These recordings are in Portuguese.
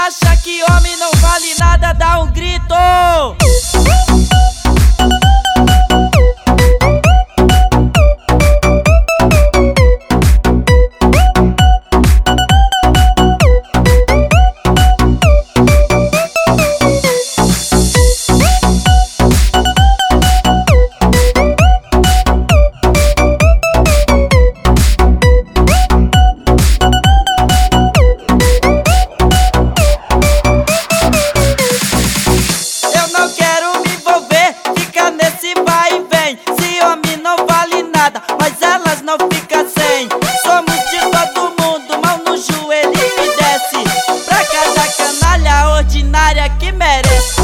acha que homem não vale nada, dá um grito. Mas elas não ficam sem. Somos de todo mundo, mão no joelho e desce pra cada canalha ordinária que merece.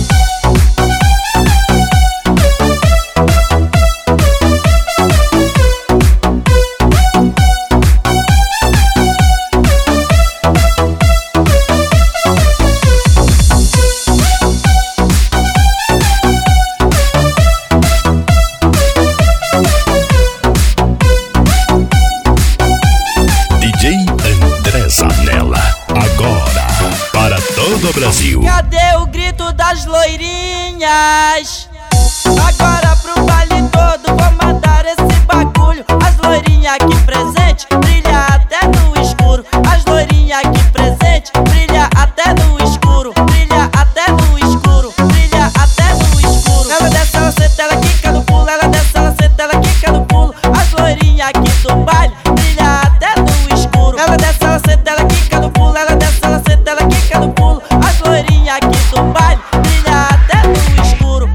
Agora, para todo o Brasil. Cadê o grito das loirinhas? Agora pro baile todo vou mandar esse bagulho. As loirinhas aqui presente brilha até no escuro. As loirinhas aqui presente brilha até no escuro. Brilha até no escuro. Brilha até no escuro. Ela desce, ela senta, ela quica no pulo. Ela desce, ela senta, ela quica no pulo. As loirinhas aqui do baile brilha até no escuro. Ela desce, ela senta, ela quica no pulo. Ela desce, ela senta, ela quica no pulo. As loirinhas aqui do baile brilha até no escuro.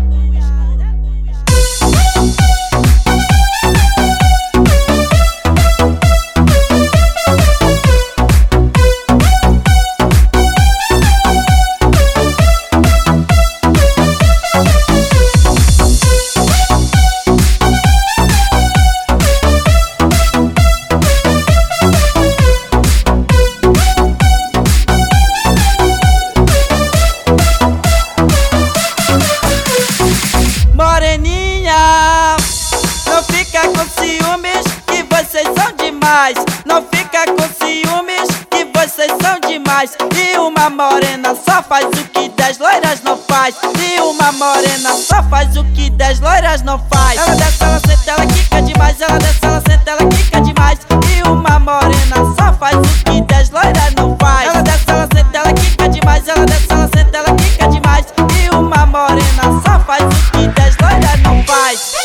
Moreninha, não fica com ciúmes que vocês são demais. Não fica com ciúmes que vocês são demais. E uma morena só faz o que 10 loiras não faz. E uma morena só faz o que 10 loiras não faz. Ela desce, ela senta, ela quica demais. Ela desce, ela senta, ela quica demais. E uma morena só faz o que 10 loiras não faz. Ela desce, ela senta, ela quica demais. Ela desce, ela senta, ela quica demais. E uma morena só faz o que 10 loiras não faz.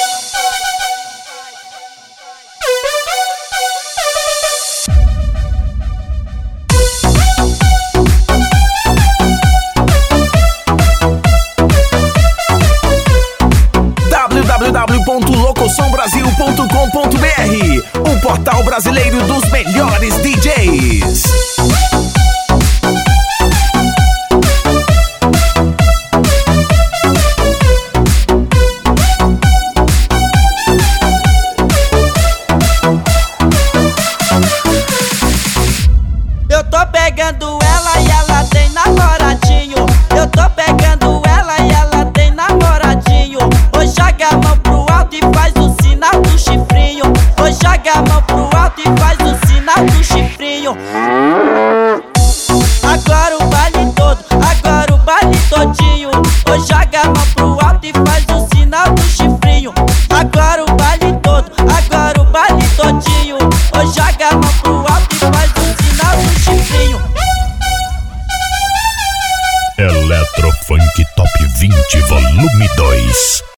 www.locosombrasil.com.br, o portal brasileiro dos melhores DJs. Eu tô pegando ela e ela tem namoradinho. Eu tô pegando ela e ela tem namoradinho. Oi, joga a mão pro alto e faz o sinal do chifrinho. Oi, joga a mão pro alto e faz o sinal do chifrinho. Agora o baile todo, agora o baile todinho. Oi, joga a mão pro alto e faz o sinal do chifrinho. Agora o baile todo, agora o baile todinho. Oi, joga a mão pro alto e faz o sinal do chifrinho. Eletrofunk Top 20 Volume 2.